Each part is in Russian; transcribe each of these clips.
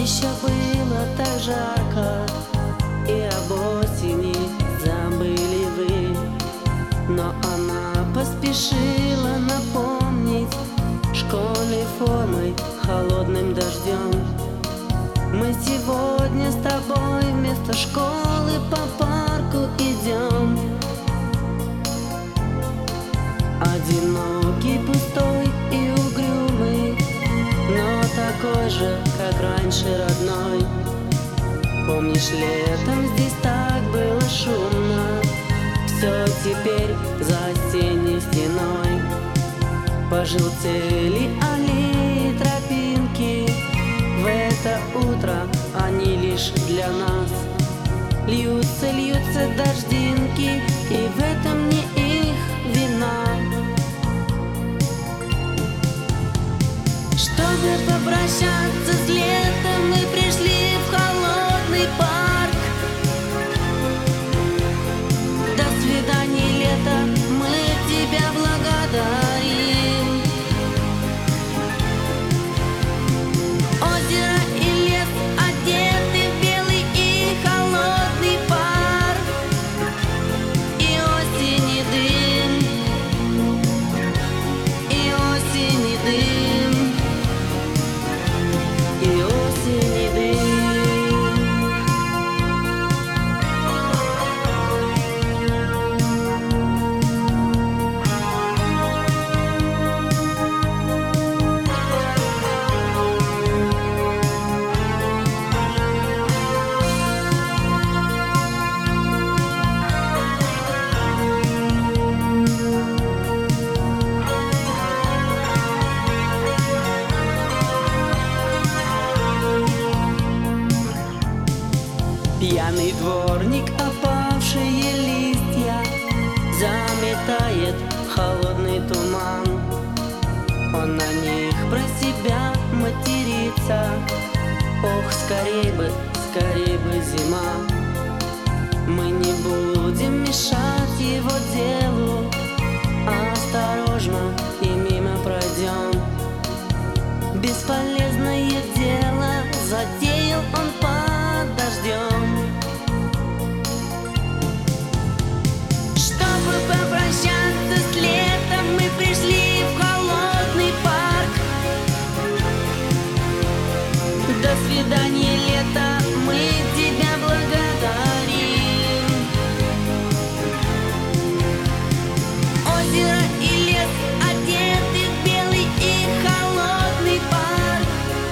еще было так жарко, и об осени забыли вы. Но она поспешила напомнить школьной формой, холодным дождем. Мы сегодня с тобой вместо школы по парку идем. Одинокий, пустой и угрюмый, но такой же, как раньше, родной. Помнишь, летом здесь так было шумно, все теперь за осенней стеной. Пожелтели аллеи, тропинки, в это утро они лишь для нас. Льются, льются дождинки, и в этом не их вина. Чтобы попрощаться с летом, мы пришли в холодный парк. До свидания, лето, мы тебя благодарим. Озеро и лес одеты в белый и холодный пар. И осени дым, и осени дым, и осени дым. Пьяный дворник, опавшие листья, заметает холодный туман. Он на них про себя матерится. Ох, скорей бы зима. Мы не будем мешать его делу, осторожно и мимо пройдем. Бесполезное дело затеял он под дождем. Чтобы попрощаться с летом, мы пришли в холодный парк. До свидания, лето, мы тебя благодарим. Озеро и лес одеты в белый и холодный парк.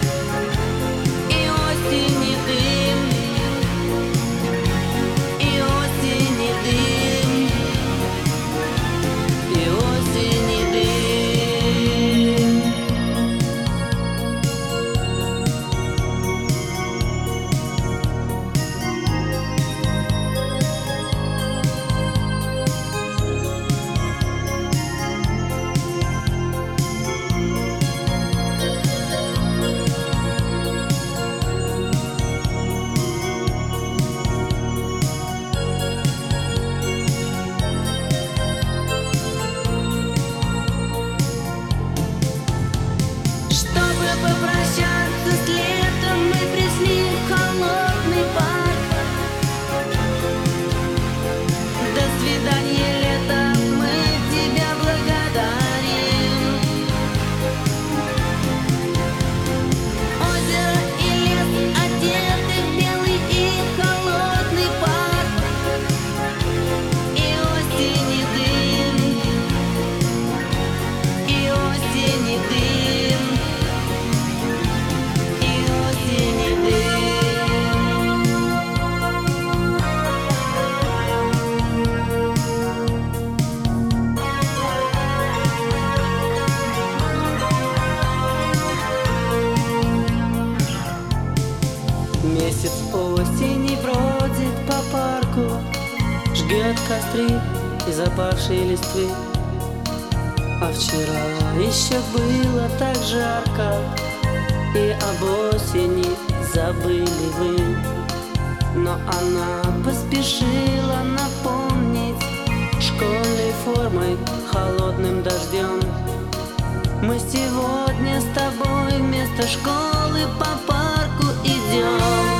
И осени дым, и осени дым, и осени дым. Чтобы попрощаться с летом, мы пришли в холодный парк. До свидания, лето, мы тебя благодарим. Озеро и лес одеты в белый и холодный парк. И осени дым, и осени дым, и осени дым. Месяц осени бродит по парку, жгет костры из опавшей листвы. А вчера еще было так жарко, и об осени забыли вы. Но она поспешила напомнить школьной формой, холодным дождем. Мы сегодня с тобой вместо школы по парку идем. друзьям.